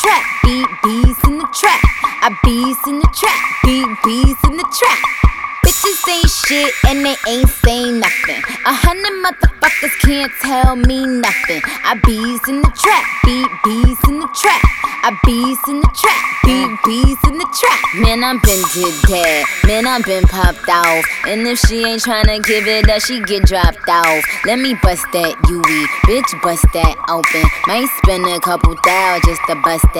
trap, bees in the trap. I bees in the trap, bees in the trap. Bitches ain't shit and they ain't saying nothing. 100 motherfuckers can't tell me nothing. I bees in the trap, bees in the trap. I bees in the trap, bees in the trap. Man, I been did that. Man, I been popped off. And if she ain't tryna give it up, she get dropped off. Let me bust that UE, bitch, bust that open. Might spend a couple thou just to bust that.